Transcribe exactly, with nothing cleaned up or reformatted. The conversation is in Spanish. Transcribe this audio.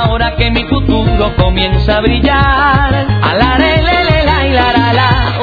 ahora que mi futuro comienza a brillar. A la, le, le, le, la, y la, la, la.